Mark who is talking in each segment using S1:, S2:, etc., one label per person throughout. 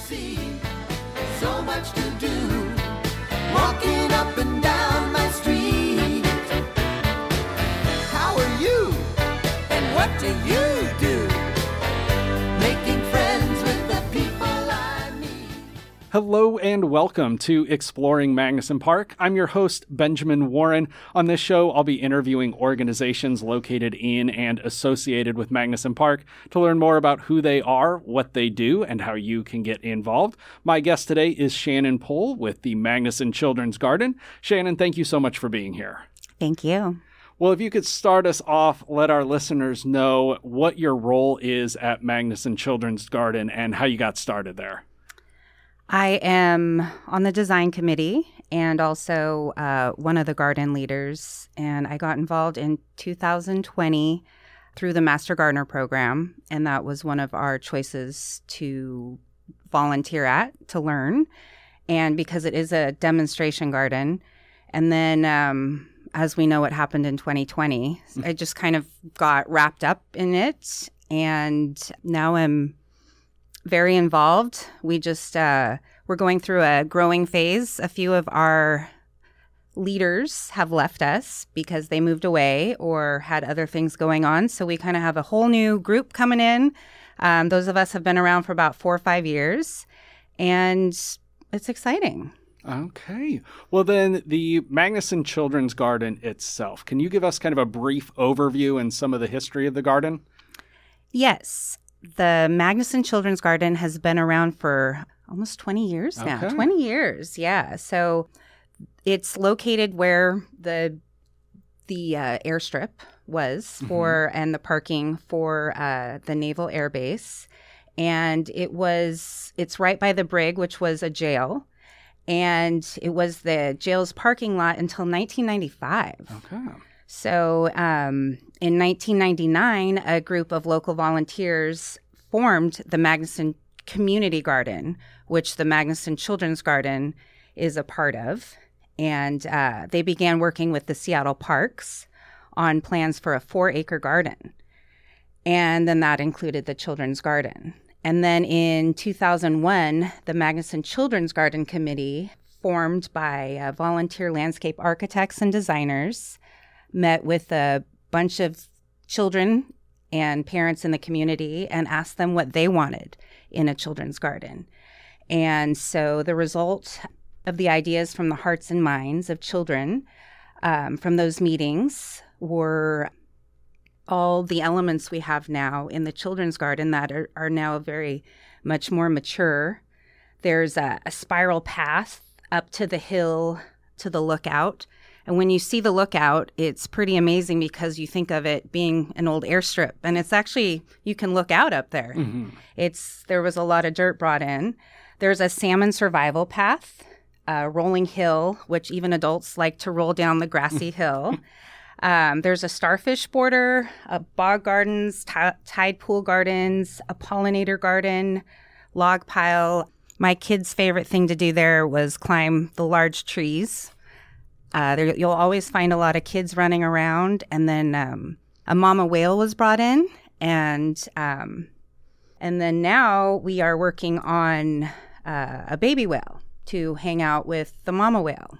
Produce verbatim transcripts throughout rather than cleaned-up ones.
S1: see. So much to do, walking up and down my street. How are you? And what do you do? Making friends with the people I meet.
S2: Hello and welcome to Exploring Magnuson Park. I'm your host, Benjamin Warren. On this show, I'll be interviewing organizations located in and associated with Magnuson Park to learn more about who they are, what they do, and how you can get involved. My guest today is Shannon Pohl with the Magnuson Children's Garden. Shannon, thank you so much for being here.
S3: Thank you.
S2: Well, if you could start us off, let our listeners know what your role is at Magnuson Children's Garden and how you got started there.
S3: I am on the design committee and also uh, one of the garden leaders, and I got involved in two thousand twenty through the Master Gardener program, and that was one of our choices to volunteer at, to learn, and because it is a demonstration garden. And then, um, as we know what happened in twenty twenty, I just kind of got wrapped up in it, and now I'm very involved. We just, uh, we're going through a growing phase. A few of our leaders have left us because they moved away or had other things going on. So we kind of have a whole new group coming in. Um, those of us have been around for about four or five years, and it's exciting.
S2: Okay. Well, then the Magnuson Children's Garden itself, can you give us kind of a brief overview and some of the history of the garden?
S3: Yes. The Magnuson Children's Garden has been around for almost twenty years now.
S2: Okay.
S3: twenty years, yeah. So it's located where the the uh, airstrip was for, mm-hmm. and the parking for uh, the Naval Air Base. And it was, it's right by the Brig, which was a jail. And it was the jail's parking lot until nineteen ninety-five.
S2: Okay.
S3: So um, in nineteen ninety-nine, a group of local volunteers formed the Magnuson Community Garden, which the Magnuson Children's Garden is a part of. And uh, they began working with the Seattle Parks on plans for a four-acre garden. And then that included the Children's Garden. And then in two thousand one, the Magnuson Children's Garden Committee, formed by uh, volunteer landscape architects and designers, met with a bunch of children and parents in the community and asked them what they wanted in a children's garden. And so the result of the ideas from the hearts and minds of children um, from those meetings were all the elements we have now in the children's garden that are, are now very much more mature. There's a, a spiral path up to the hill to the lookout. And when you see the lookout, it's pretty amazing because you think of it being an old airstrip. And it's actually, you can look out up there. Mm-hmm. It's there was a lot of dirt brought in. There's a salmon survival path, a rolling hill, which even adults like to roll down the grassy hill. Um, there's a starfish border, a bog gardens, t- tide pool gardens, a pollinator garden, log pile. My kids' favorite thing to do there was climb the large trees. Uh, there, you'll always find a lot of kids running around. And then um, a mama whale was brought in. And um, and then now we are working on uh, a baby whale to hang out with the mama whale.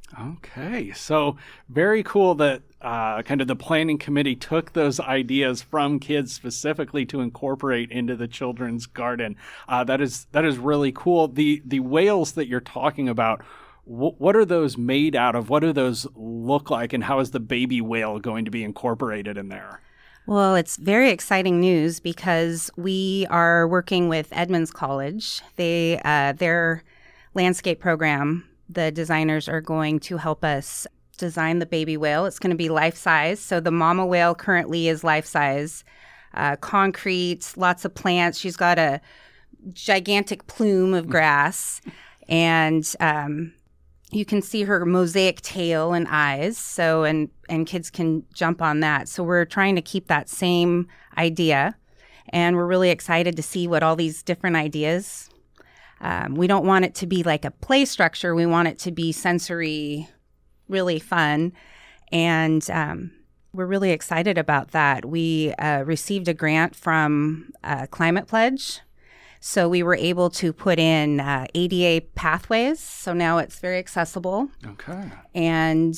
S2: Okay, so very cool that uh, kind of the planning committee took those ideas from kids specifically to incorporate into the children's garden. Uh, that is that is really cool. The the whales that you're talking about, wh- what are those made out of? What do those look like, and how is the baby whale going to be incorporated in there?
S3: Well, it's very exciting news because we are working with Edmonds College. They uh, their landscape program. The designers are going to help us design the baby whale. It's going to be life-size. So the mama whale currently is life-size. Uh, concrete, lots of plants. She's got a gigantic plume of grass. And um, you can see her mosaic tail and eyes. So and, and kids can jump on that. So we're trying to keep that same idea. And we're really excited to see what all these different ideas. Um, we don't want it to be like a play structure. We want it to be sensory, really fun. And um, we're really excited about that. We uh, received a grant from uh, Climate Pledge. So we were able to put in uh, A D A pathways. So now it's very accessible.
S2: Okay.
S3: And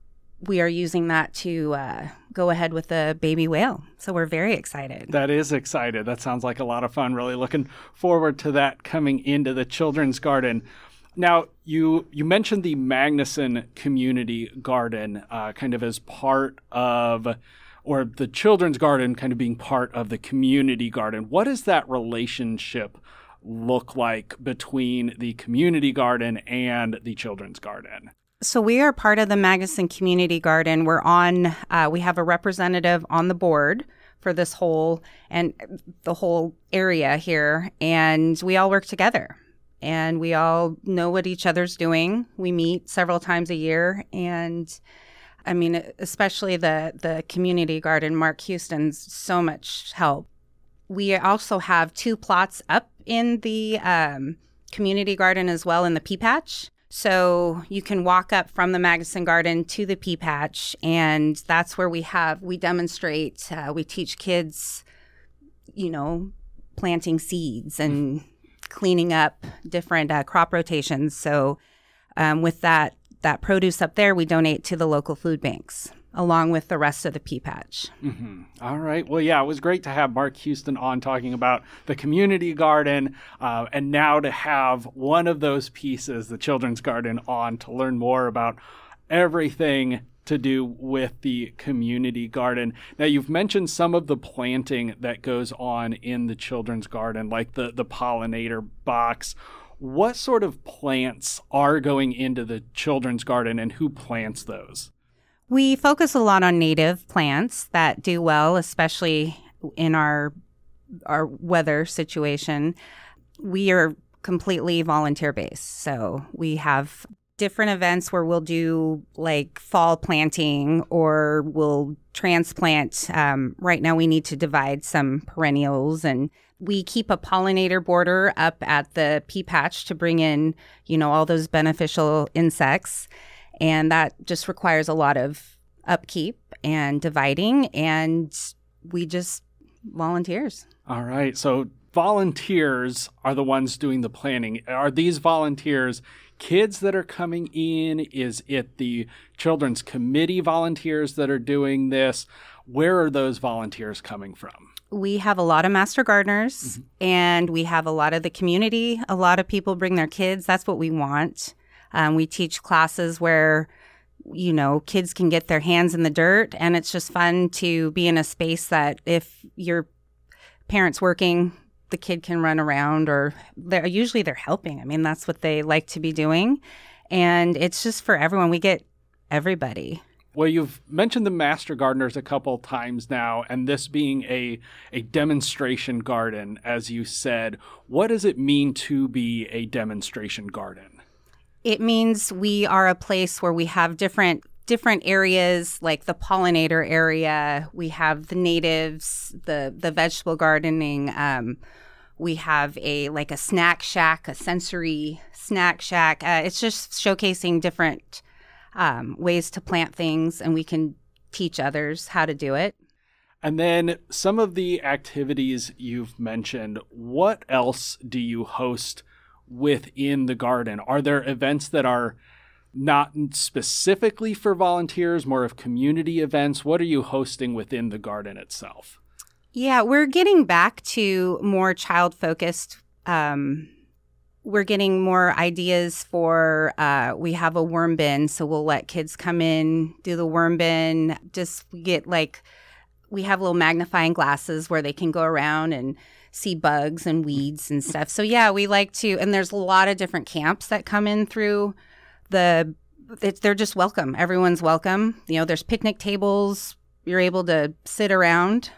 S3: we are using that to uh, go ahead with the baby whale. So we're very excited.
S2: That is excited. That sounds like a lot of fun. Really looking forward to that coming into the Children's Garden. Now, you you mentioned the Magnuson Community Garden uh, kind of as part of, or the Children's Garden kind of being part of the Community Garden. What does that relationship look like between the Community Garden and the Children's Garden?
S3: So we are part of the Magnuson Community Garden. We're on, uh, we have a representative on the board for this whole, and the whole area here, and we all work together. And we all know what each other's doing. We meet several times a year, and I mean, especially the, the community garden, Mark Houston's so much help. We also have two plots up in the um, community garden as well in the Pea Patch. So you can walk up from the Magnuson Garden to the Pea Patch, and that's where we have, we demonstrate, uh, we teach kids, you know, planting seeds and cleaning up different uh, crop rotations. So um, with that, that produce up there, we donate to the local food banks along with the rest of the Pea Patch.
S2: Mm-hmm. All right. Well, yeah, it was great to have Mark Houston on talking about the community garden, uh, and now to have one of those pieces, the Children's Garden, on to learn more about everything to do with the community garden. Now, you've mentioned some of the planting that goes on in the Children's Garden, like the, the pollinator box. What sort of plants are going into the Children's Garden, and who plants those?
S3: We focus a lot on native plants that do well, especially in our our weather situation. We are completely volunteer based. So we have different events where we'll do like fall planting, or we'll transplant. Um, right now we need to divide some perennials, and we keep a pollinator border up at the Pea Patch to bring in, you know, all those beneficial insects. And that just requires a lot of upkeep and dividing, and we just volunteers.
S2: All right. So volunteers are the ones doing the planning. Are these volunteers kids that are coming in? Is it the Children's Committee volunteers that are doing this? Where are those volunteers coming from?
S3: We have a lot of master gardeners, mm-hmm. and we have a lot of the community. A lot of people bring their kids. That's what we want. Um, we teach classes where, you know, kids can get their hands in the dirt, and it's just fun to be in a space that if your parent's working, the kid can run around, or they're usually they're helping. I mean, that's what they like to be doing. And it's just for everyone. We get everybody.
S2: Well, you've mentioned the Master Gardeners a couple times now, and this being a, a demonstration garden, as you said. What does it mean to be a demonstration garden?
S3: It means we are a place where we have different different areas, like the pollinator area. We have the natives, the the vegetable gardening. Um, we have a like a snack shack, a sensory snack shack. Uh, it's just showcasing different um, ways to plant things, and we can teach others how to do it.
S2: And then some of the activities you've mentioned, what else do you host within the garden? Are there events that are not specifically for volunteers, more of community events? What are you hosting within the garden itself?
S3: Yeah, we're getting back to more child-focused. Um, we're getting more ideas for, uh, we have a worm bin, so we'll let kids come in, do the worm bin, just get like, we have little magnifying glasses where they can go around and see bugs and weeds and stuff. So yeah, we like to, and there's a lot of different camps that come in through the, it, they're just welcome. Everyone's welcome. You know, there's picnic tables. You're able to sit around.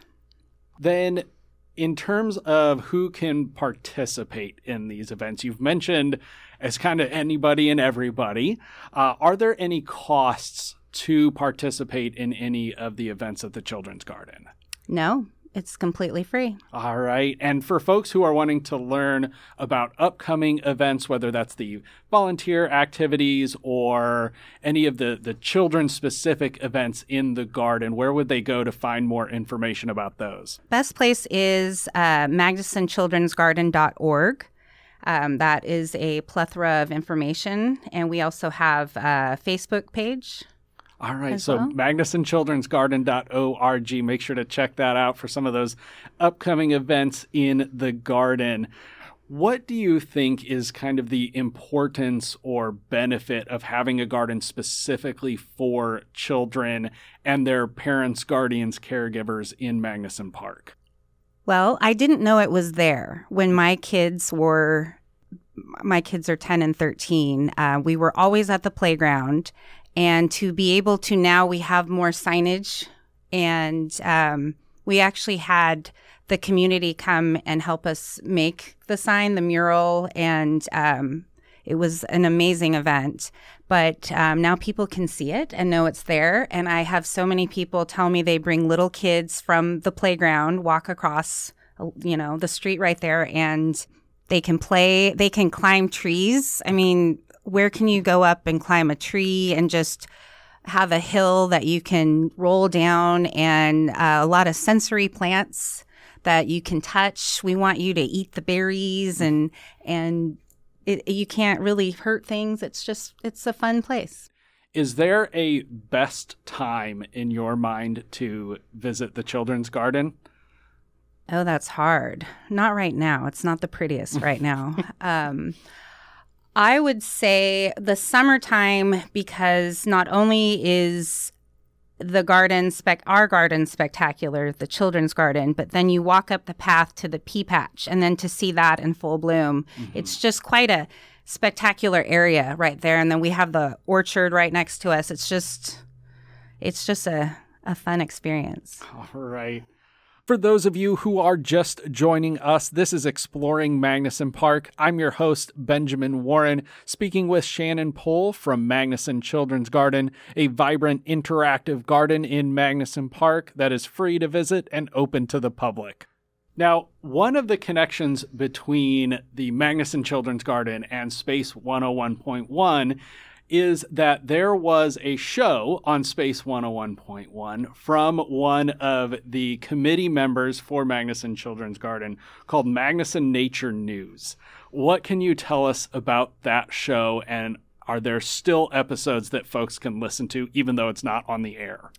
S2: Then in terms of who can participate in these events, you've mentioned as kind of anybody and everybody. Uh, are there any costs to participate in any of the events at the Children's Garden?
S3: No. It's completely free.
S2: All right. And for folks who are wanting to learn about upcoming events, whether that's the volunteer activities or any of the, the children-specific events in the garden, where would they go to find more information about those?
S3: Best place is uh, magnuson children's garden dot org. Um, that is a plethora of information. And we also have a Facebook page.
S2: All right,
S3: as
S2: so
S3: well.
S2: magnuson children's garden dot org. Make sure to check that out for some of those upcoming events in the garden. What do you think is kind of the importance or benefit of having a garden specifically for children and their parents, guardians, caregivers in Magnuson Park?
S3: Well, I didn't know it was there when my kids were, my kids are ten and thirteen. Uh, we were always at the playground. And to be able to now, we have more signage, and um, we actually had the community come and help us make the sign, the mural, and um, it was an amazing event. But um, now people can see it and know it's there. And I have so many people tell me they bring little kids from the playground, walk across, you know, the street right there, and they can play, they can climb trees. I mean, where can you go up and climb a tree and just have a hill that you can roll down, and uh, a lot of sensory plants that you can touch. We want you to eat the berries, and and it, you can't really hurt things. It's just, it's a fun place.
S2: Is there a best time in your mind to visit the children's garden?
S3: Oh, that's hard. Not right now. It's not the prettiest right now. Um I would say the summertime, because not only is the garden, spec- our garden spectacular, the children's garden, but then you walk up the path to the pea patch, and then to see that in full bloom, mm-hmm. It's just quite a spectacular area right there. And then we have the orchard right next to us. It's just, it's just a, a fun experience.
S2: All right. For those of you who are just joining us, this is Exploring Magnuson Park. I'm your host, Benjamin Warren, speaking with Shannon Pohl from Magnuson Children's Garden, a vibrant, interactive garden in Magnuson Park that is free to visit and open to the public. Now, one of the connections between the Magnuson Children's Garden and Space one oh one point one is that there was a show on Space one oh one point one from one of the committee members for Magnuson Children's Garden called Magnuson Nature News. What can you tell us about that show, and are there still episodes that folks can listen to even though it's not on the air?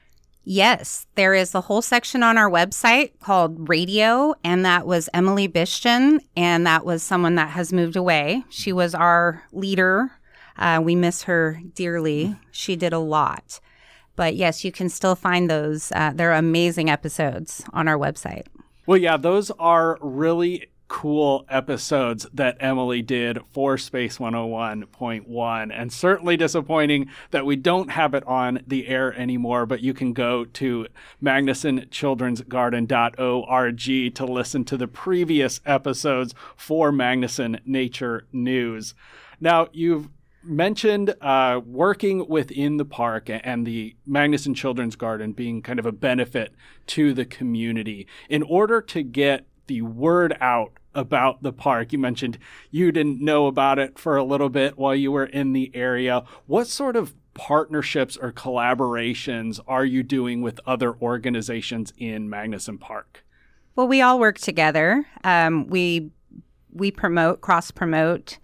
S3: Yes, there is a whole section on our website called Radio, and that was Emily Bishton, and that was someone that has moved away. She was our leader. Uh, we miss her dearly. She did a lot. But yes, you can still find those. Uh, they're amazing episodes on our website.
S2: Well, yeah, those are really cool episodes that Emily did for Space one oh one point one, and certainly disappointing that we don't have it on the air anymore, but you can go to magnuson children's garden dot org to listen to the previous episodes for Magnuson Nature News. Now, you've mentioned uh, working within the park and the Magnuson Children's Garden being kind of a benefit to the community. In order to get the word out about the park, you mentioned you didn't know about it for a little bit while you were in the area. What sort of partnerships or collaborations are you doing with other organizations in Magnuson Park?
S3: Well, we all work together. Um, we we promote, cross-promote,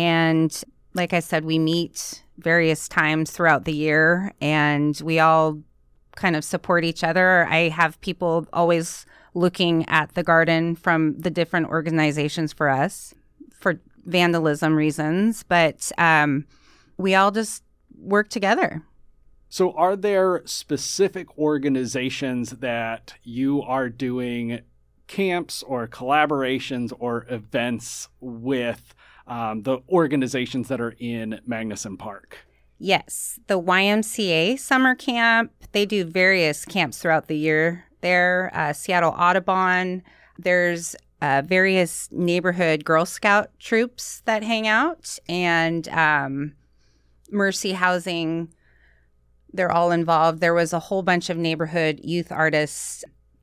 S3: and like I said, we meet various times throughout the year, and we all kind of support each other. I have people always looking at the garden from the different organizations for us for vandalism reasons, but um, we all just work together.
S2: So are there specific organizations that you are doing camps or collaborations or events with um, the organizations that are in Magnuson Park?
S3: Yes, the Y M C A summer camp. They do various camps throughout the year there. Uh, Seattle Audubon. There's uh, various neighborhood Girl Scout troops that hang out, and um, Mercy Housing. They're all involved. There was a whole bunch of neighborhood youth artists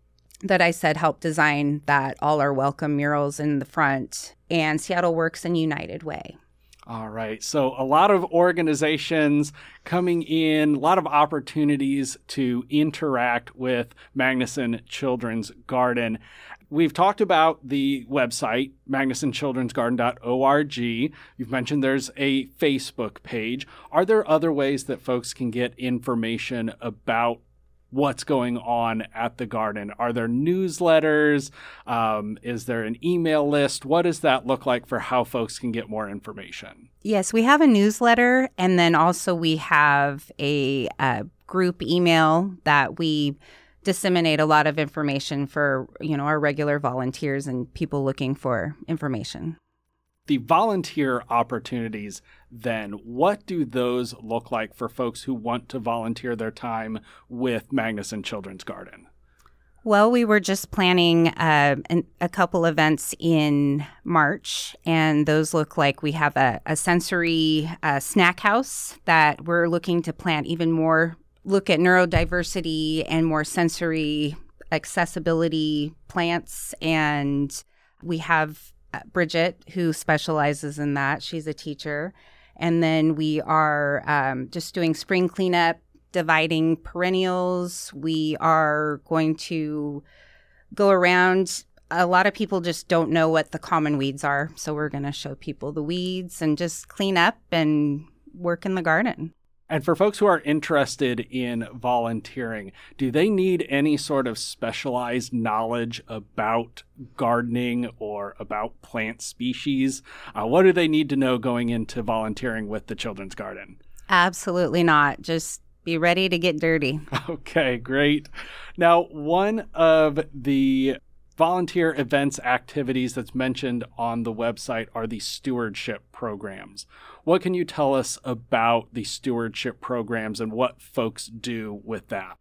S3: that I said helped design that All Are Welcome murals in the front, and Seattle Works and United Way.
S2: All right. So a lot of organizations coming in, a lot of opportunities to interact with Magnuson Children's Garden. We've talked about the website, magnuson children's garden dot org. You've mentioned there's a Facebook page. Are there other ways that folks can get information about what's going on at the garden? Are there newsletters? Um, is there an email list? What does that look like for how folks can get more information?
S3: Yes, we have a newsletter, and then also we have a, a group email that we disseminate a lot of information for, you know, our regular volunteers and people looking for information.
S2: The volunteer opportunities, then, what do those look like for folks who want to volunteer their time with Magnuson Children's Garden?
S3: Well, we were just planning uh, an, a couple events in March, and those look like we have a, a sensory uh, snack house that we're looking to plant even more, look at neurodiversity and more sensory accessibility plants. And we have Bridget, who specializes in that. She's a teacher. And then we are um, just doing spring cleanup, dividing perennials. We are going to go around. A lot of people just don't know what the common weeds are. So we're going to show people the weeds and just clean up and work in the garden.
S2: And for folks who are interested in volunteering, do they need any sort of specialized knowledge about gardening or about plant species? Uh, what do they need to know going into volunteering with the Children's Garden?
S3: Absolutely not. Just be ready to get dirty.
S2: Okay, great. Now, one of the volunteer events activities that's mentioned on the website are the stewardship programs. What can you tell us about the stewardship programs and what folks do with that?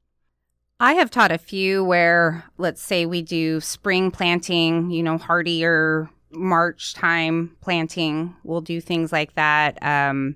S3: I have taught a few where, let's say we do spring planting, you know, hardier March time planting. We'll do things like that. Um,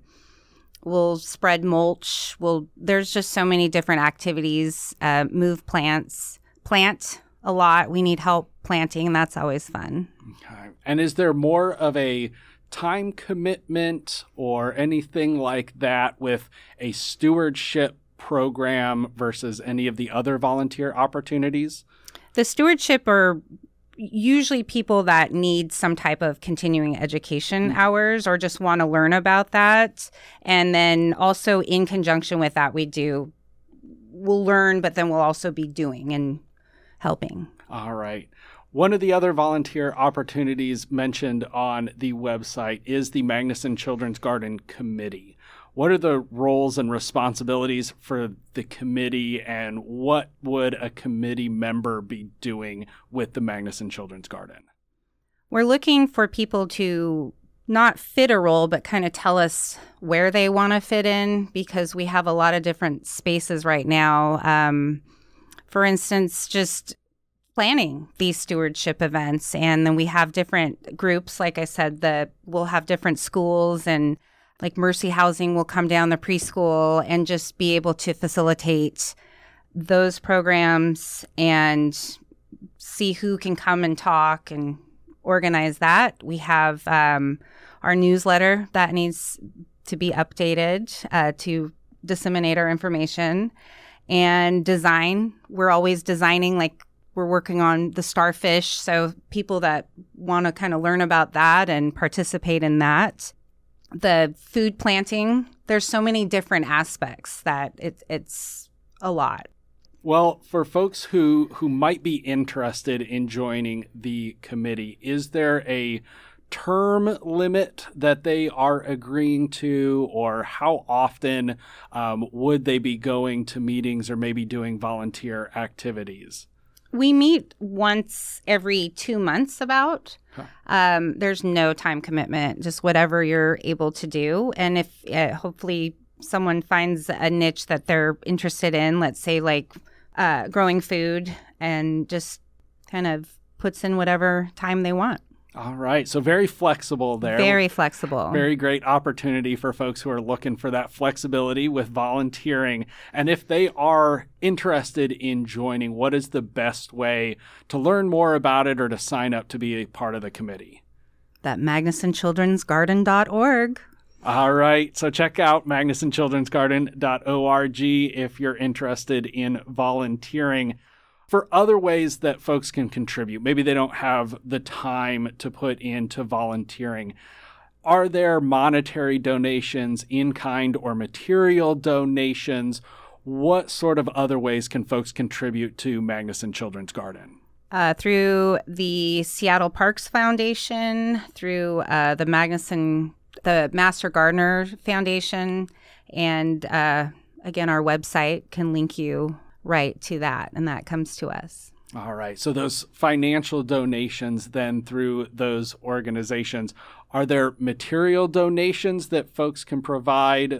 S3: we'll spread mulch. We'll, there's just so many different activities. Uh, move plants, plant a lot. We need help planting, and that's always fun.
S2: Okay. And is there more of a time commitment or anything like that with a stewardship program versus any of the other volunteer opportunities?
S3: The stewardship are usually people that need some type of continuing education mm-hmm. hours or just want to learn about that. And then also in conjunction with that, we do, we'll learn, but then we'll also be doing and helping.
S2: All right. One of the other volunteer opportunities mentioned on the website is the Magnuson Children's Garden Committee. What are the roles and responsibilities for the committee, and what would a committee member be doing with the Magnuson Children's Garden?
S3: We're looking for people to not fit a role, but kind of tell us where they want to fit in, because we have a lot of different spaces right now. Um, for instance, just planning these stewardship events. And then we have different groups. Like I said, the we'll have different schools, and like Mercy Housing will come down the preschool and just be able to facilitate those programs and see who can come and talk and organize that. We have um, our newsletter that needs to be updated uh, to disseminate our information. And design, we're always designing, like we're working on the starfish. So people that want to kind of learn about that and participate in that. The food planting, there's so many different aspects that it, it's a lot.
S2: Well, for folks who, who might be interested in joining the committee, is there a term limit that they are agreeing to, or how often um, would they be going to meetings or maybe doing volunteer activities?
S3: We meet once every two months about. Huh. Um, there's no time commitment, just whatever you're able to do. And if uh, hopefully someone finds a niche that they're interested in, let's say like uh, growing food, and just kind of puts in whatever time they want.
S2: All right. So very flexible there.
S3: Very flexible.
S2: Very great opportunity for folks who are looking for that flexibility with volunteering. And if they are interested in joining, what is the best way to learn more about it or to sign up to be a part of the committee?
S3: That magnuson children's garden dot org.
S2: All right. So check out magnuson children's garden dot org if you're interested in volunteering. For other ways that folks can contribute, maybe they don't have the time to put into volunteering, are there monetary donations, in-kind or material donations? What sort of other ways can folks contribute to Magnuson Children's Garden?
S3: Uh, through the Seattle Parks Foundation, through uh, the Magnuson, the Master Gardener Foundation, and uh, again, our website can link you right to that, and that comes to us.
S2: All right. So those financial donations then through those organizations, are there material donations that folks can provide,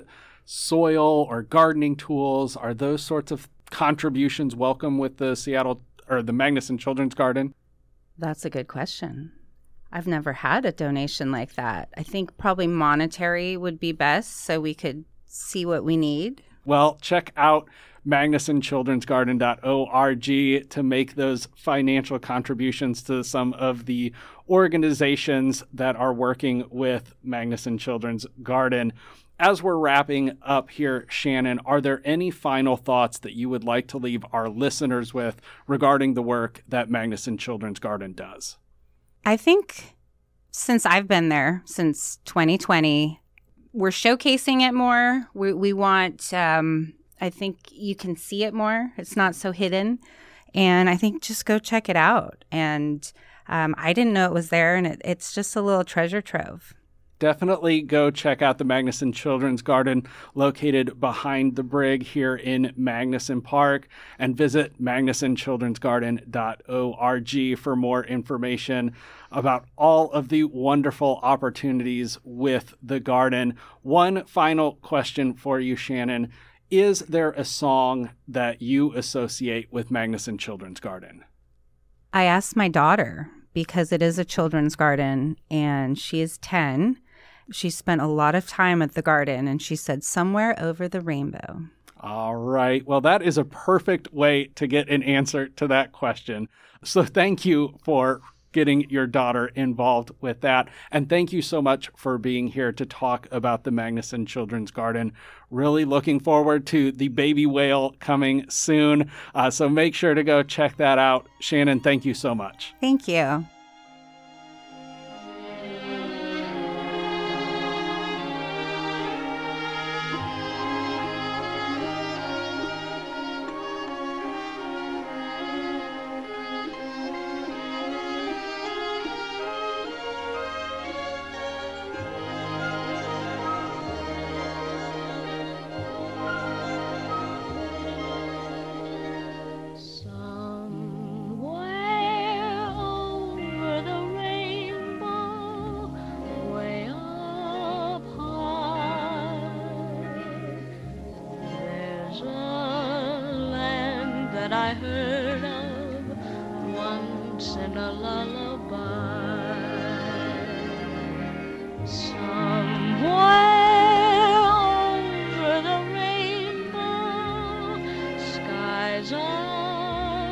S2: soil or gardening tools? Are those sorts of contributions welcome with the Seattle or the Magnuson Children's Garden?
S3: That's a good question. I've never had a donation like that. I think probably monetary would be best so we could see what we need.
S2: Well, check out magnuson children's garden dot org to make those financial contributions to some of the organizations that are working with Magnuson Children's Garden. As we're wrapping up here, Shannon, are there any final thoughts that you would like to leave our listeners with regarding the work that Magnuson Children's Garden does?
S3: I think since I've been there, since twenty twenty, we're showcasing it more. We, we want... Um, I think you can see it more. It's not so hidden. And I think just go check it out. And um, I didn't know it was there, and it, it's just a little treasure trove.
S2: Definitely go check out the Magnuson Children's Garden located behind the Brig here in Magnuson Park, and visit magnuson children's garden dot org for more information about all of the wonderful opportunities with the garden. One final question for you, Shannon. Is there a song that you associate with Magnuson Children's Garden?
S3: I asked my daughter, because it is a children's garden, and she is ten. She spent a lot of time at the garden, and she said, "Somewhere Over the Rainbow."
S2: All right. Well, that is a perfect way to get an answer to that question. So thank you for getting your daughter involved with that. And thank you so much for being here to talk about the Magnuson Children's Garden. Really looking forward to the baby whale coming soon. Uh, so make sure to go check that out. Shannon, thank you so much.
S3: Thank you.
S4: I heard of once in a lullaby. Somewhere over the rainbow, skies are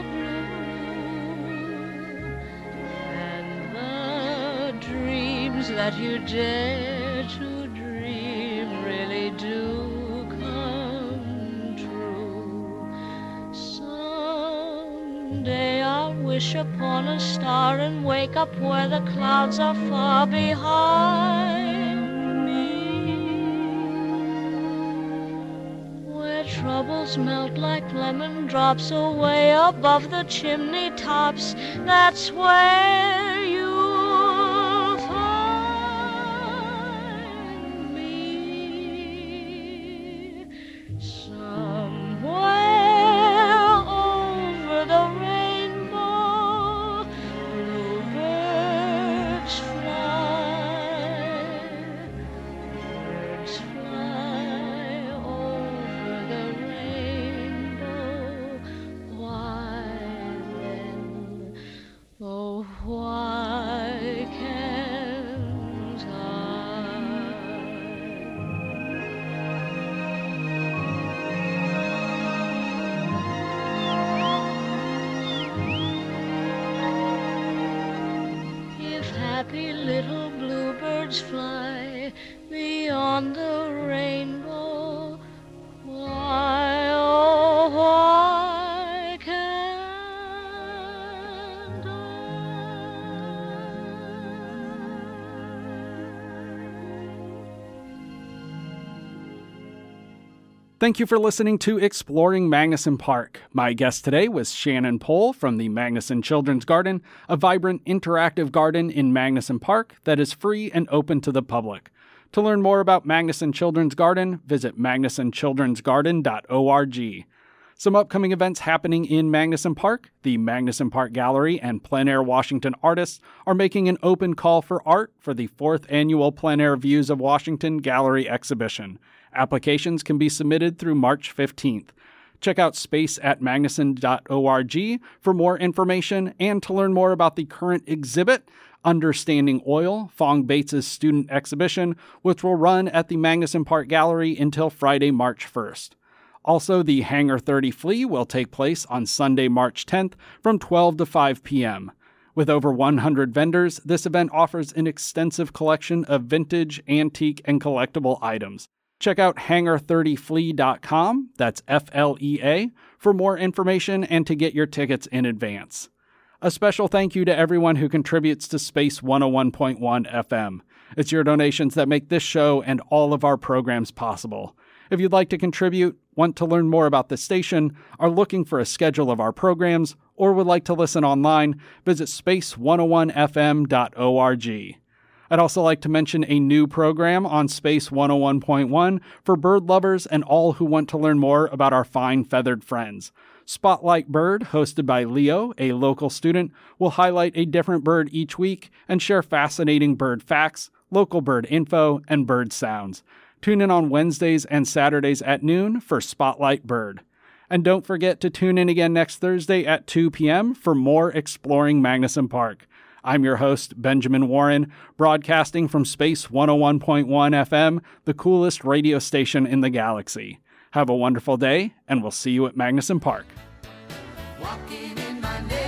S4: blue, and the dreams that you dare to dream really do wish upon a star and wake up where the clouds are far behind me, where troubles melt like lemon drops away above the chimney tops. That's where you'll find me, somewhere over the why three little bluebirds fly beyond the rainbow. Why, oh, why can't I?
S2: Thank you for listening to Exploring Magnuson Park. My guest today was Shannon Pohl from the Magnuson Children's Garden, a vibrant, interactive garden in Magnuson Park that is free and open to the public. To learn more about Magnuson Children's Garden, visit magnuson children's garden dot org. Some upcoming events happening in Magnuson Park. The Magnuson Park Gallery and Plein Air Washington artists are making an open call for art for the fourth annual Plein Air Views of Washington Gallery exhibition. Applications can be submitted through March fifteenth. Check out space at magnuson dot org for more information and to learn more about the current exhibit, Understanding Oil, Fong Bates' student exhibition, which will run at the Magnuson Park Gallery until Friday, March first. Also, the Hangar thirty Flea will take place on Sunday, March tenth from twelve to five p.m. With over one hundred vendors, this event offers an extensive collection of vintage, antique, and collectible items. Check out hangar thirty flea dot com, that's F L E A, for more information and to get your tickets in advance. A special thank you to everyone who contributes to Space one oh one point one F M. It's your donations that make this show and all of our programs possible. If you'd like to contribute, want to learn more about the station, are looking for a schedule of our programs, or would like to listen online, visit space one oh one f m dot org. I'd also like to mention a new program on Space one oh one point one for bird lovers and all who want to learn more about our fine feathered friends. Spotlight Bird, hosted by Leo, a local student, will highlight a different bird each week and share fascinating bird facts, local bird info, and bird sounds. Tune in on Wednesdays and Saturdays at noon for Spotlight Bird. And don't forget to tune in again next Thursday at two p.m. for more Exploring Magnuson Park. I'm your host, Benjamin Warren, broadcasting from Space one oh one point one F M, the coolest radio station in the galaxy. Have a wonderful day, and we'll see you at Magnuson Park.
S1: Walking in my neighborhood.